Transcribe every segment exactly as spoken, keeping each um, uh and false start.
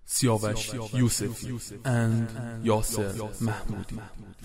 سیاوش یوسفی and یاسر محمودی.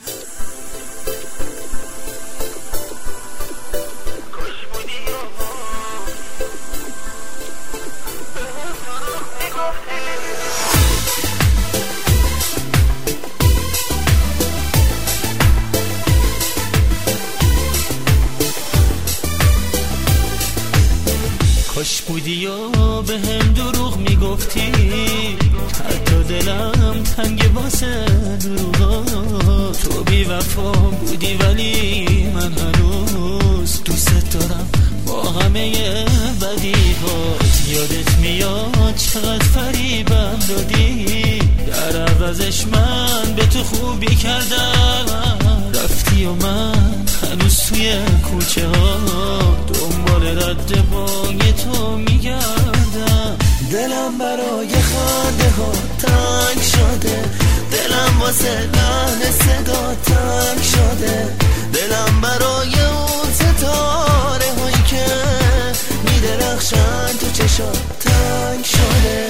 کاش بودی و به هم دروغ میگفتی، حتی دلم تنگ واسه دروغا. تو بی وفا بودی ولی من هنوز دوست دارم با همه بدیهات. یادت میاد چقدر فریبم دادی، در عوضش من به تو خوبی کردم. رفتی و من هنوز توی کوچه ها دنبال رد پای تو میگردم. دلم برای خنده ها تنگ شده، دلم واسه لحن صدا تنگ شده. دلم برای اون ستاره هایی که میدرخشن تو چشات تنگ شده.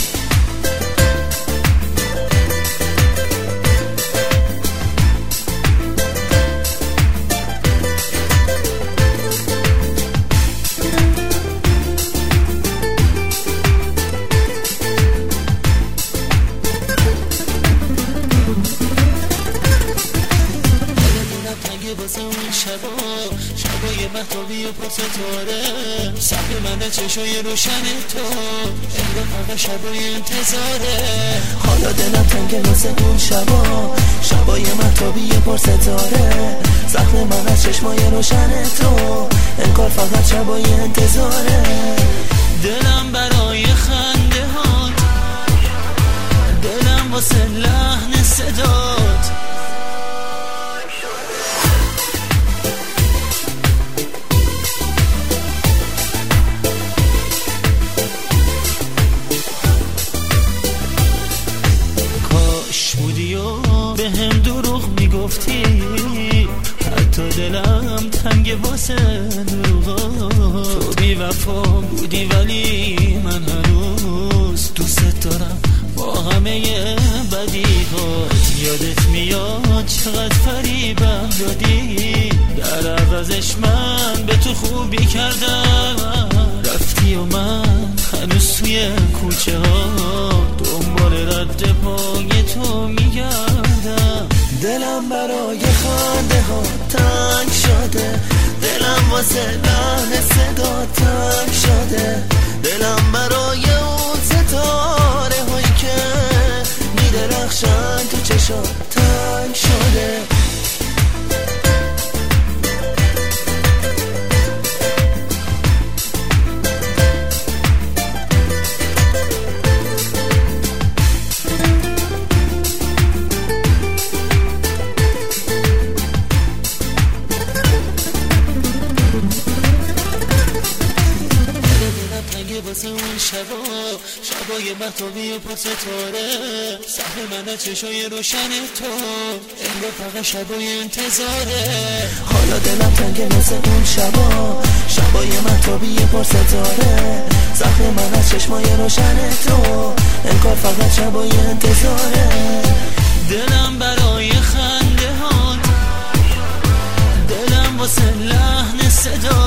واسه اون شبا شبای مهتابی و پر ستاره، سبب من چشای روشن تو انگار فقط شبای انتظاره. حالا دلم تنگ واسه اون شبا شبای مهتابی و پر ستاره، زخم من از چشمای روشن تو انگار فقط شبای انتظاره. دلم برای خنده هات، دلم واسه لحن صدات. بودی و به هم دروغ میگفتی، حتی دلم تنگ واسه دروغا. تو بی وفا بودی ولی من هنوز دوست دارم با همه بدیهات. یادت میاد چقدر فریبم دادی، در عوضش من به تو خوبی کردم. رفتی و من هنوز توی کوچه ها دنبال رد پای تو میگردم. دلم برای خنده ها تنگ شده، دلم واسه لحن صدا تنگ شده. دلم برای اون ستاره هایی که میدرخشن تو چشات تنگ شده. واسه اون شبا شبای مهتابی و پر ستاره، سهم من از چشای روشن تو انگار فقط شبای انتظاره. حالا دلم تنگ واسه اون شبا شبای مهتابی پر ستاره، زخم من از چشمای روشن تو انگار فقط شبای انتظاره. دلم برای خنده هات، دلم واسه لحن صدا.